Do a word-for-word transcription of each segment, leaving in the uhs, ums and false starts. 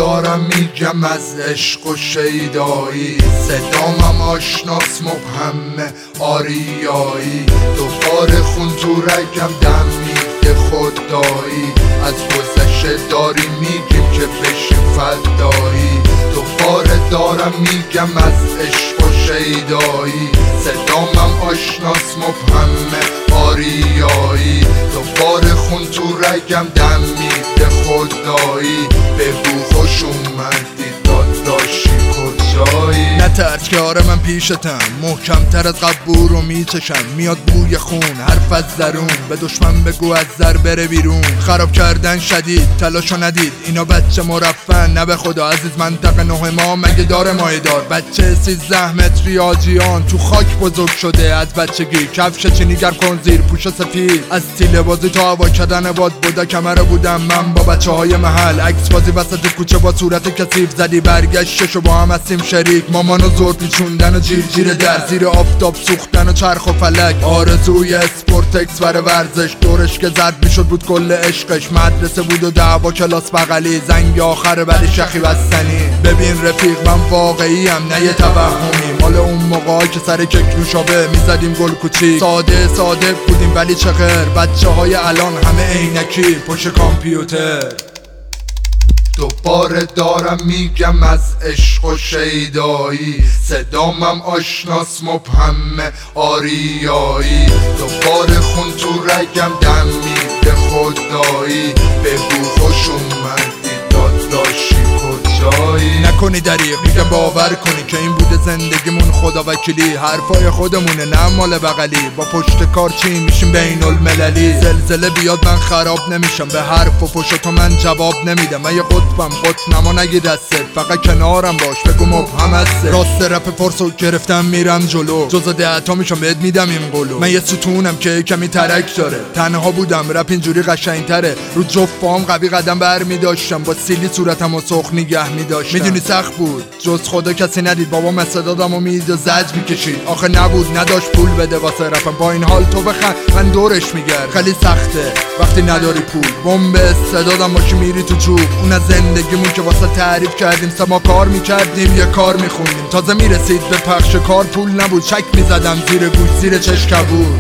دارم میگم از عشق و شیدایی، صدامم آشناس مبهم آریایی، دوباره خون تو رگم دم میده خدایی، از گذشته داری میگیم که بشیم فدایی، دوباره دارم میگم از عشق و شیدایی، صدامم آشناس مبهم آریایی، دوباره خون تو رگم دم میده خدایی، بگو خوش اومدی داداشی کجایی؟ نترس که آره من پیشتم، محکم تر از قبور رو میچشم، میاد بوی خون حرف از درون، به دشمن بگو از در بره بیرون، خراب کردن شدید تلاشو ندید، اینا بچه مرفن نه به خدا، عزیز منطقه نه ما مگه داره مایه دار، بچه سیزده متر ریاضیان تو خاک بزرگ شده از بچگی، کفش چینی گر کن زیر پوش سفید، از تیله بازی تا هوا کردن باد بوده کمره بودم من با بچه های محل، عکس بازی وسط کوچه با صورت کثیف زدی برگشتشو با هم هستیم شریک، مامانو زور پیچوندن و جیر جیر در زیر آفتاب سوختن و چرخ و فلک، آرزوی اسپورتکس بر ورزش، دورش که زد میشد بود کل عشقش، مدرسه بود و دعوا کلاس بغلی، زنگ آخر ولی شخی بستنی، ببین رفیق من واقعی ام نه یه توهمی، مال اون موقعا که سر کک نوشابه میزدیم گل کوچیک، ساده ساده بودیم ولی چه خیر، بچه های الان همه عینکی پشت کامپیوتر، دوباره دارم میگم از عشق و شیدایی، صدامم آشناس مبهم آریایی، دوباره خون تو رگم دم میده خدایی، بگو خوش اومدی داداشی کجایی؟ نکنی دریغ میگم باور کنی که این بوده زندگیمون، خدا وکیلی حرفای خودمونه نه مال بغلی، با پشت کار چی میشیم بین المللی، زلزله بیاد من خراب نمیشم، به حرف و فش تو من جواب نمیدم، من یه قطبم قطنمو نگی دستت، فقط کنارم باش بگو مبهم هست، راست رپ پرسو گرفتم میرم جلو، جزا دهتا میشم بهت میدم این قولو، من یه ستونم که کمی ترک داره، تنها بودم رپ اینجوری قشنگتره، رو جفت پام قوی قدم بر میداشتم، با سیلی صورتم و سرخ نگه میداشتم، میدونی سخت بود جز خدا کسی ندید، بابام استعدادمو مید و زج میکشید، آخه نبود نداشت پول بده واسه رپم، با این حال تو بخند من دورش میگرد، خیلی سخته وقتی نداری پول، بمب استعدادم باشی میری تو چوب، اون از زندگیمون که واسه تعریف کردیم، سه ما کار میکردیم یه کار میخوندیم، تازه میرسید به پخش کار پول نبود، چک میزدم زیر گوش زیر چشم بود،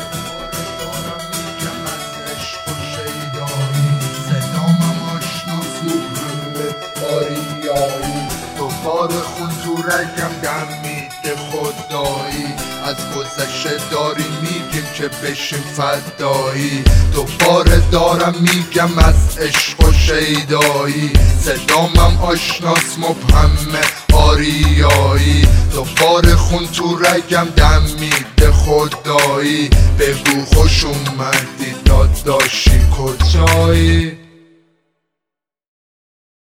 دوباره خون تو رگم دم میده خدایی، از گذشته داری میگیم که بشیم فدایی، دوباره دارم میگم از عشق و شیدایی، صدامم آشناس مبهم آریایی، دوباره خون تو رگم دم میده خدایی، بگو خوش اومدی داداشی کجایی؟